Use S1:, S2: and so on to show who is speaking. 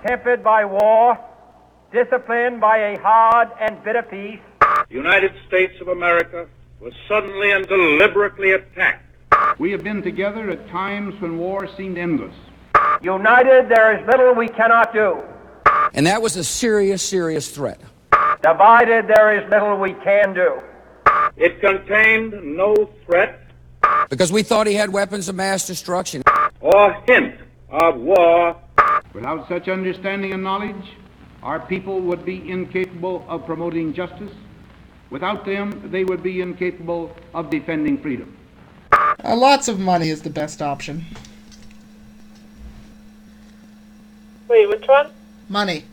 S1: tempered by war, disciplined by a hard and bitter peace,
S2: the United States of America was suddenly and deliberately attacked.
S3: We have been together at times when war seemed endless.
S1: United, there is little we cannot do.
S4: And that was a serious, serious threat.
S1: Divided, there is little we can do.
S2: It contained no threat
S4: Because we thought he had weapons of mass destruction.
S2: or hint of war.
S3: Without such understanding and knowledge, our people would be incapable of promoting justice. Without them, they would be incapable of defending freedom.
S5: Lots of money is the best option.
S6: Wait, which one?
S5: Money.